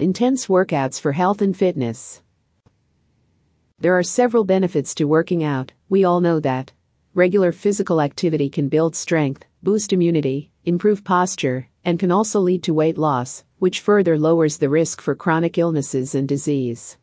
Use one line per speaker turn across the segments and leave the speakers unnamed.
Intense workouts for health and fitness. There are several benefits to working out, we all know that. Regular physical activity can build strength, boost immunity, improve posture, and can also lead to weight loss, which further lowers the risk for chronic illnesses and disease.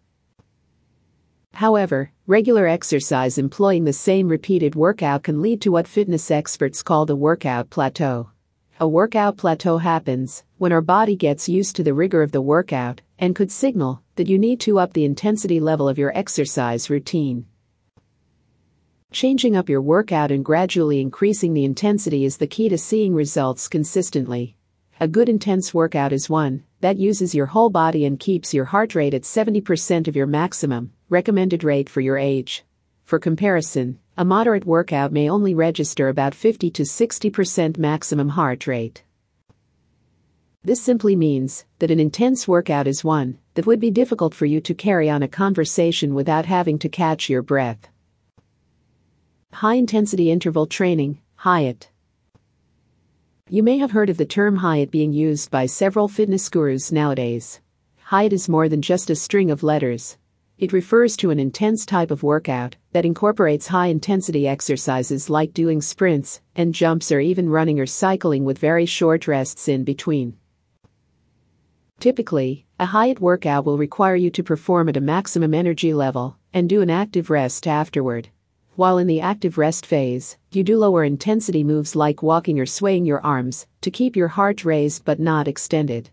However, regular exercise employing the same repeated workout can lead to what fitness experts call the workout plateau. A workout plateau happens when our body gets used to the rigor of the workout and could signal that you need to up the intensity level of your exercise routine. Changing up your workout and gradually increasing the intensity is the key to seeing results consistently. A good intense workout is one that uses your whole body and keeps your heart rate at 70% of your maximum recommended rate for your age. For comparison, a moderate workout may only register about 50 to 60% maximum heart rate. This simply means that an intense workout is one that would be difficult for you to carry on a conversation without having to catch your breath. High-intensity interval training, HIIT. You may have heard of the term HIIT being used by several fitness gurus nowadays. HIIT is more than just a string of letters. It refers to an intense type of workout that incorporates high-intensity exercises like doing sprints and jumps or even running or cycling with very short rests in between. Typically, a HIIT workout will require you to perform at a maximum energy level and do an active rest afterward. While in the active rest phase, you do lower intensity moves like walking or swaying your arms to keep your heart raised but not extended.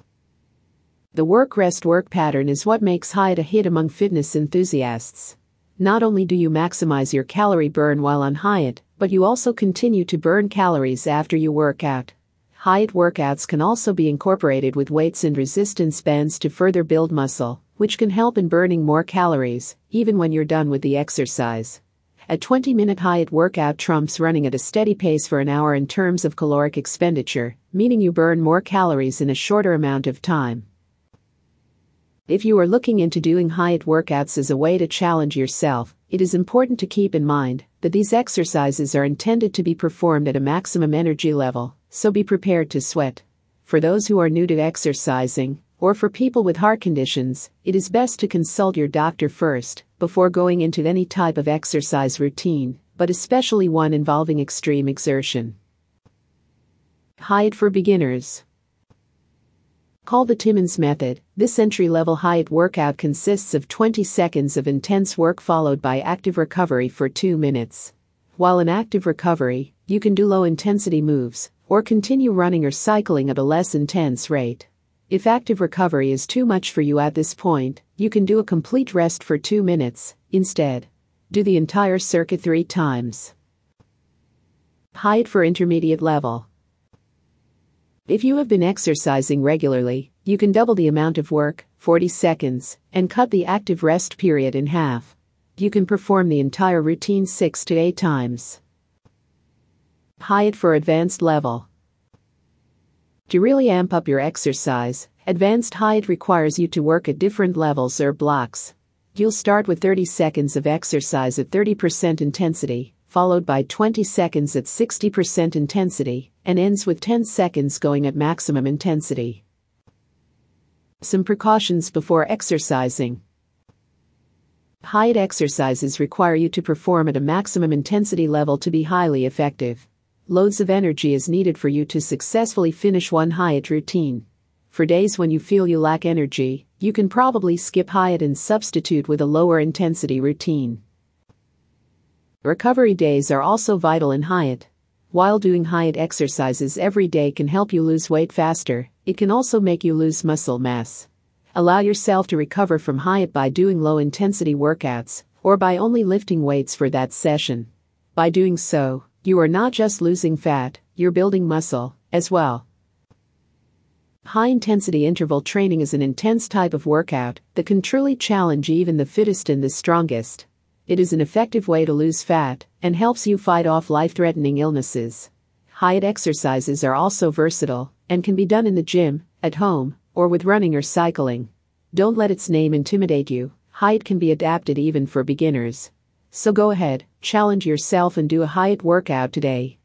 The work-rest-work pattern is what makes HIIT a hit among fitness enthusiasts. Not only do you maximize your calorie burn while on HIIT, but you also continue to burn calories after you work out. HIIT workouts can also be incorporated with weights and resistance bands to further build muscle, which can help in burning more calories, even when you're done with the exercise. A 20-minute HIIT workout trumps running at a steady pace for an hour in terms of caloric expenditure, meaning you burn more calories in a shorter amount of time. If you are looking into doing HIIT workouts as a way to challenge yourself, it is important to keep in mind that these exercises are intended to be performed at a maximum energy level, so be prepared to sweat. For those who are new to exercising, or for people with heart conditions, it is best to consult your doctor first before going into any type of exercise routine, but especially one involving extreme exertion. HIIT for beginners. Called the Timmons method, this entry-level HIIT workout consists of 20 seconds of intense work followed by active recovery for 2 minutes. While in active recovery, you can do low-intensity moves, or continue running or cycling at a less intense rate. If active recovery is too much for you at this point, you can do a complete rest for 2 minutes, instead. Do the entire circuit 3 times. HIIT for intermediate level. If you have been exercising regularly, you can double the amount of work, 40 seconds, and cut the active rest period in half. You can perform the entire routine 6 to 8 times. HIIT for advanced level. To really amp up your exercise, advanced HIIT requires you to work at different levels or blocks. You'll start with 30 seconds of exercise at 30% intensity, followed by 20 seconds at 60% intensity, and ends with 10 seconds going at maximum intensity. Some precautions before exercising. HIIT exercises require you to perform at a maximum intensity level to be highly effective. Loads of energy is needed for you to successfully finish one HIIT routine. For days when you feel you lack energy, you can probably skip HIIT and substitute with a lower intensity routine. Recovery days are also vital in HIIT. While doing HIIT exercises every day can help you lose weight faster, it can also make you lose muscle mass. Allow yourself to recover from HIIT by doing low-intensity workouts, or by only lifting weights for that session. By doing so, you are not just losing fat, you're building muscle, as well. High-intensity interval training is an intense type of workout that can truly challenge even the fittest and the strongest. It is an effective way to lose fat and helps you fight off life-threatening illnesses. HIIT exercises are also versatile and can be done in the gym, at home, or with running or cycling. Don't let its name intimidate you. HIIT can be adapted even for beginners. So go ahead, challenge yourself and do a HIIT workout today.